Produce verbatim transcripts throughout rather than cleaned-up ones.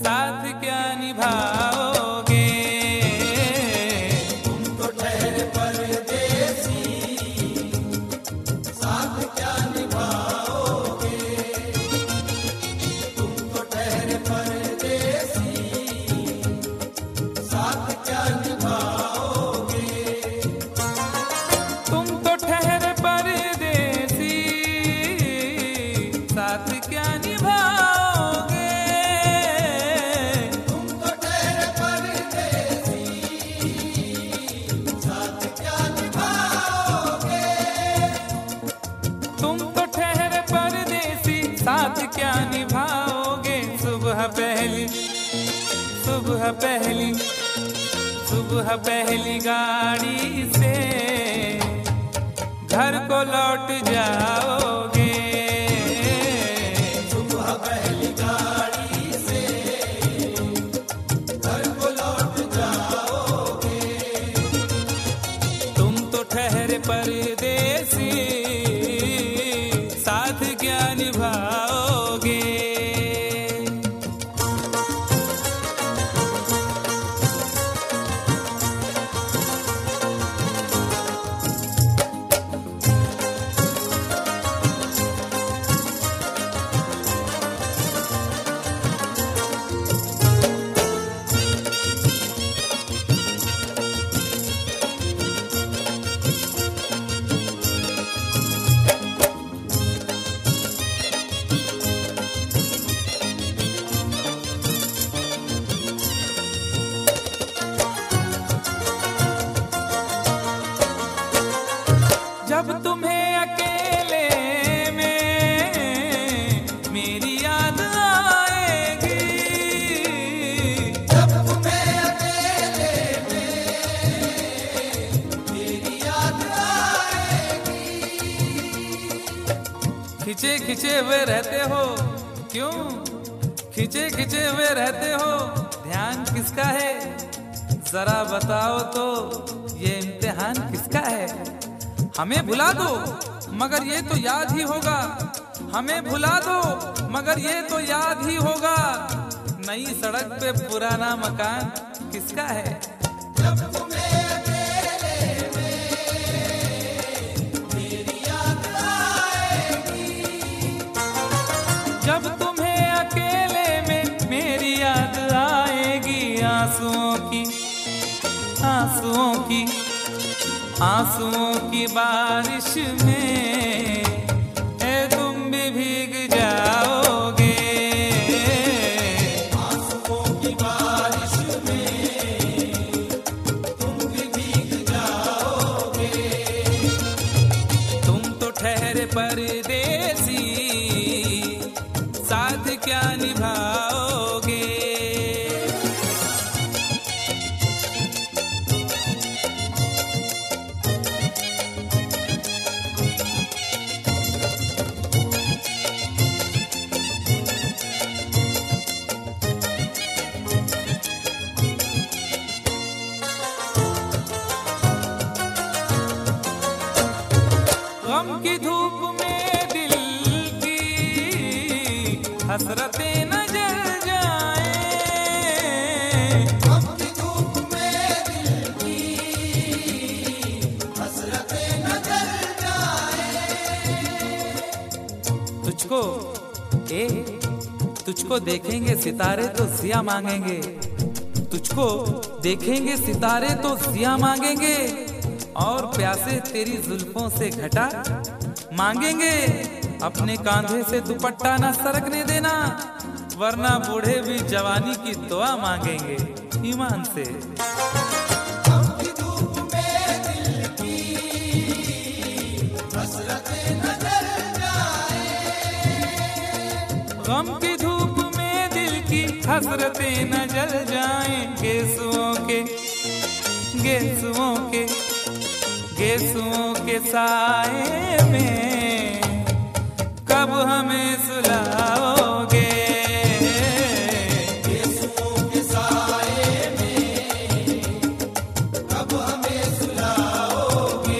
साथ क्या निभाओगे? तुम तो ठहरे परदेसी, साथ क्या निभाओगे? तुम तो ठहरे परदेसी, साथ क्या निभाओगे? तुम तो ठहरे परदेसी, साथ क्या निभाओगे? तुम तो ठहरे परदेसी, साथ क्या निभाओगे? तुम तो ठहरे परदेसी, साथ क्या निभाओगे? सुबह पहली सुबह पहली सुबह पहली गाड़ी से घर को लौट जाओगे। सुबह पहली गाड़ी से घर को लौट जाओगे। तुम तो ठहरे परदेसी, साथ क्या निभाओगे? जब तुम्हें अकेले में मेरी याद आएगी, जब तुम्हें अकेले में मेरी याद आएगी। खिंचे खिंचे हुए रहते हो क्यों? खिंचे खिंचे हुए रहते हो, ध्यान किसका है? जरा बताओ तो, ये इम्तिहान किसका है? हमें भुला दो मगर ये तो याद ही होगा, हमें भुला दो मगर ये तो याद ही होगा। नई सड़क पे पुराना मकान किसका है? जब तुम्हें अकेले में मेरी याद आएगी। जब तुम्हें अकेले में मेरी याद आएगी, आंसुओं की आंसुओं की आंसुओं की बारिश में ए तुम भी भीग जाओगे। आंसुओं की बारिश में तुम भी भीग जाओगे। तुम तो ठहरे परदेसी, साथ क्या निभाओगे? गम की धूप में दिल की हसरतें न जल जाए। गम की धूप में दिल की हसरतें न जल जाए। तुझको ए तुझको देखेंगे सितारे तो जिया मांगेंगे, तुझको देखेंगे सितारे तो जिया मांगेंगे, और प्यासे तेरी जुल्फों से घटा मांगेंगे। अपने कांधे से दुपट्टा ना सरकने देना, वरना बूढ़े भी जवानी की दुआ मांगेंगे ईमान से। गम की धूप में दिल की हसरतें न जल जाए। गम की धूप में दिल की हसरतें न जल जाएं। गेसुओं के गेसुओं के गेसुओं के साए में कब हमें सुलाओगे? गेसुओं के साए में कब हमें सुलाओगे?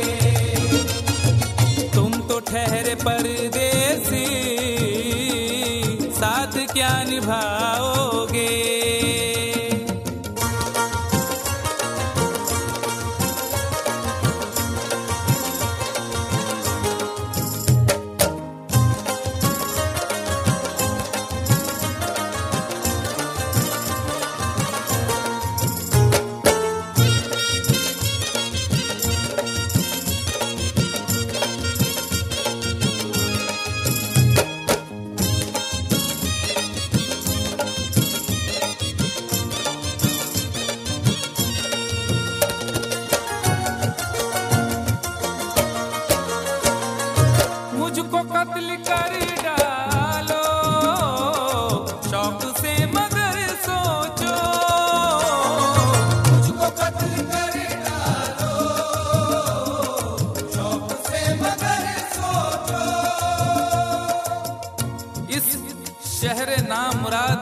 तुम तो ठहरे परदेसी, साथ क्या निभाओगे?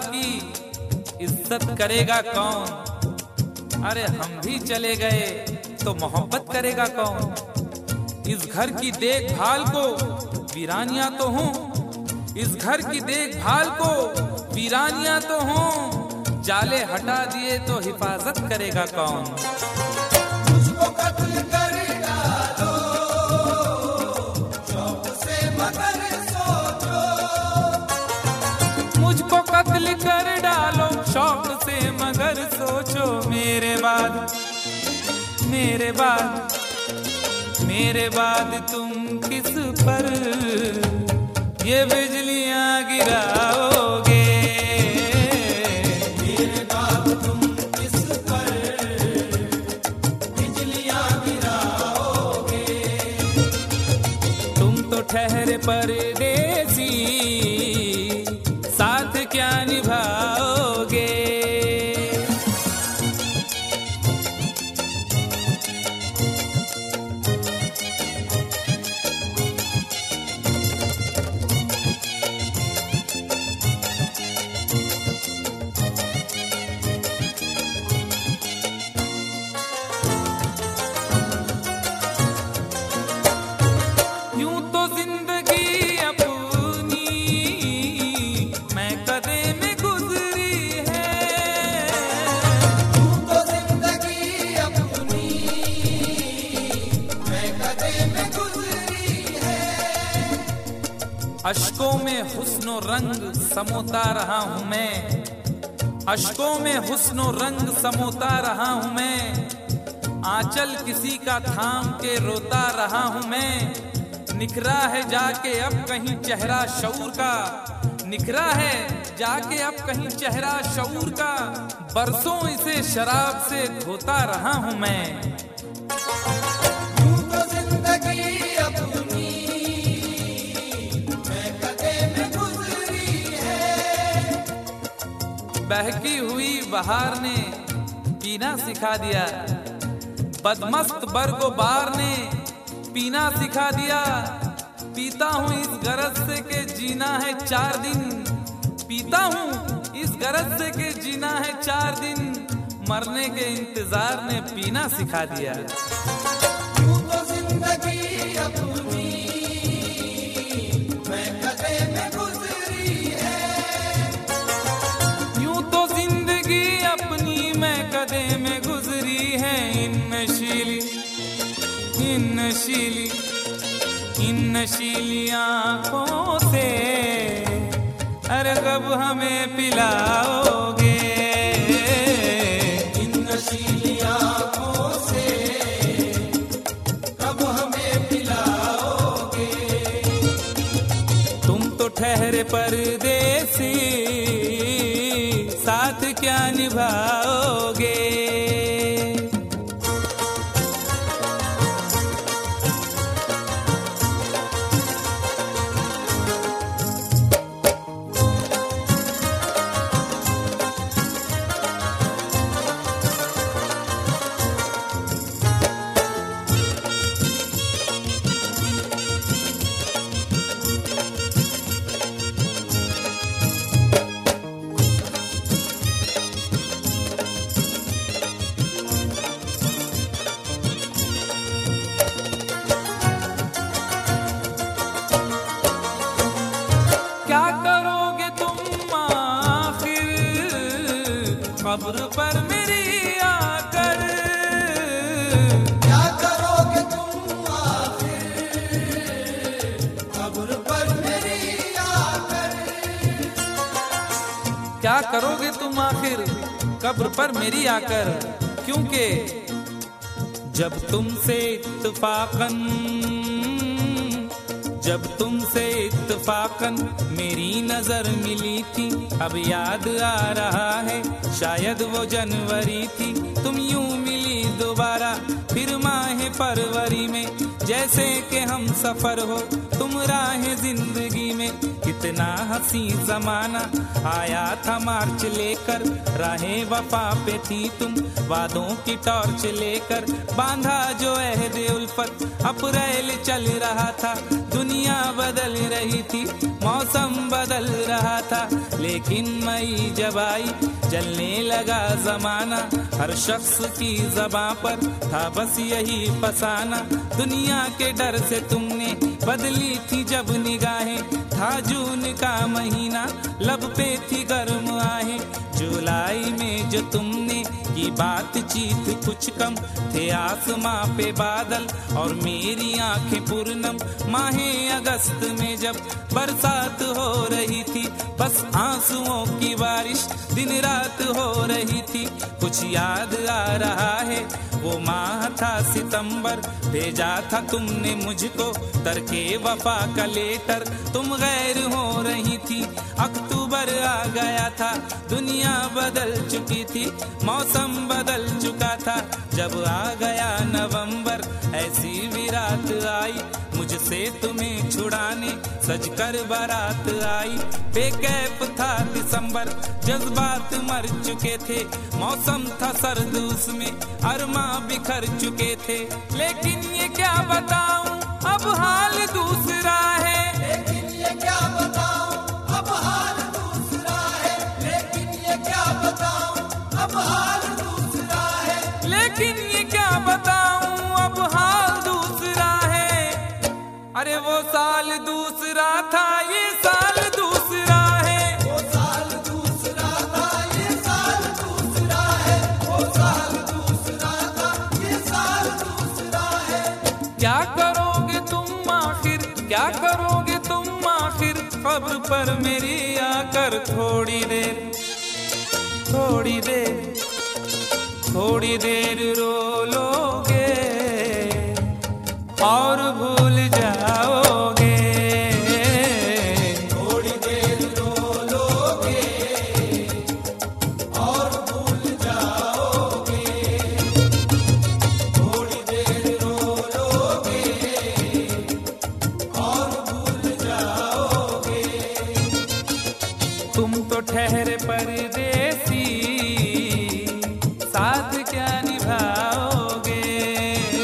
की इज्जत करेगा कौन? अरे हम भी चले गए तो मोहब्बत करेगा कौन? इस घर की देखभाल को वीरानियां तो हूँ, इस घर की देखभाल को वीरानियां तो हूँ, जाले हटा दिए तो हिफाजत करेगा कौन? मुझको कत्ल कर डालो शौक से मगर सोचो, मुझको कत्ल कर डालो शौक से मगर सोचो, मेरे बाद मेरे बाद मेरे बाद तुम किस पर ये बिजलियां गिराओगे? मेरे बाद तुम किस पर बिजलियां गिराओगे? तुम तो ठहरे परदेसी, साथ क्या निभाओगे? अश्कों में हुस्नो रंग समोता रहा हूँ मैं, अश्कों में हुस्नो रंग समोता रहा हूँ मैं, आंचल किसी का थाम के रोता रहा हूँ मैं। निखरा है जाके अब कहीं चेहरा शऊर का, निखरा है जाके अब कहीं चेहरा शऊर का, बरसों इसे शराब से धोता रहा हूँ मैं। यूं तो जिंदगी अपनी महकते में गुजरी है, बहकी हुई बहार ने पीना सिखा दिया, बदमस्त बरगो बार ने पीना सिखा दिया। पीता हूँ इस गरज से के जीना है चार दिन, पीता हूँ इस गरज से के जीना है चार दिन, मरने के इंतजार ने पीना सिखा दिया। यूं तो जिंदगी अपनी महकते में गुजरी है, यूं तो जिंदगी अपनी महकते में गुजरी है। इन नशीली इन नशीली इन नशीली आँखों से अरे कब हमें पिलाओगे? इन नशीली आँखों से कब हमें पिलाओगे? तुम तो ठहरे परदेसी, साथ क्या निभाओगे? क्या करोगे तुम आखिर कब्र पर मेरी आकर? क्या करोगे तुम आखिर कब्र पर मेरी आकर? क्या करोगे तुम आखिर कब्र पर मेरी आकर? क्योंकि जब तुमसे इत्तफाकन जब तुमसे इत्तफाकन मेरी नजर मिली थी, अब याद आ रहा है शायद वो जनवरी थी। तुम यूं मिली दोबारा फिर माह फरवरी में, जैसे कि हम सफर हो तुम राह जिंदगी में। कितना हंसी जमाना आया था मार्च लेकर, राहें वफा पे थी तुम वादों की टॉर्च लेकर। बांधा जो अहद उल्फत अप्रैल चल रहा था, दुनिया बदल रही थी मौसम बदल रहा था। लेकिन मई जब आई जलने लगा जमाना, हर शख्स की ज़बां पर था बस यही फसाना। दुनिया के डर से तुमने बदली थी जब निगाहें, था जून का महीना लब पे थी गर्म आहें। जुलाई में जो तुमने की बातचीत कुछ कम थे आसमां पे बादल और मेरी आंखें पूर्णम। माहे अगस्त में जब बरसात हो रही थी, बस आंसुओं की बारिश दिन रात हो रही थी। कुछ याद आ रहा है वो माह था सितंबर, भेजा था तुमने मुझको तरके वफा का लेटर। तुम गैर हो रही थी, अक्टूबर आ गया था, दुनिया बदल चुकी थी, मौसम बदल चुका था। जब आ गया नवंबर ऐसी भी रात आई, मुझसे तुम्हें छुड़ाने सजकर बारात आई। बेकैफ था दिसंबर, जज्बात मर चुके थे, मौसम था सर्द उसमें अरमा बिखर चुके थे। लेकिन ये क्या बताऊं अब हाल दूसरा है, लेकिन ये क्या बताऊं अब हाल दूसरा है, लेकिन ये क्या बताऊं अब हाल दूसरा है, लेकिन ये क्या बताऊं अब हाल दूसरा है। अरे वो साल दूसरा था ये साल दूसरा है, वो साल दूसरा था ये साल दूसरा है, वो साल दूसरा था ये साल दूसरा है। क्या करोगे तुम आखिर, क्या करोगे तुम आखिर, खबर पर मेरी आकर थोड़ी देर, थोड़ी देर, थोड़ी देर रो लोगे और भूल जाओगे। थोड़ी देर रो लोगे और भूल जाओगे, थोड़ी देर रो लोगे और भूल जाओगे। तुम तो ठहरे परदेसी, साथ क्या निभाओगे।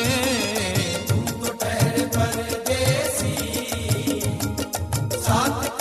तुम तो ठहरे परदेसी, साथ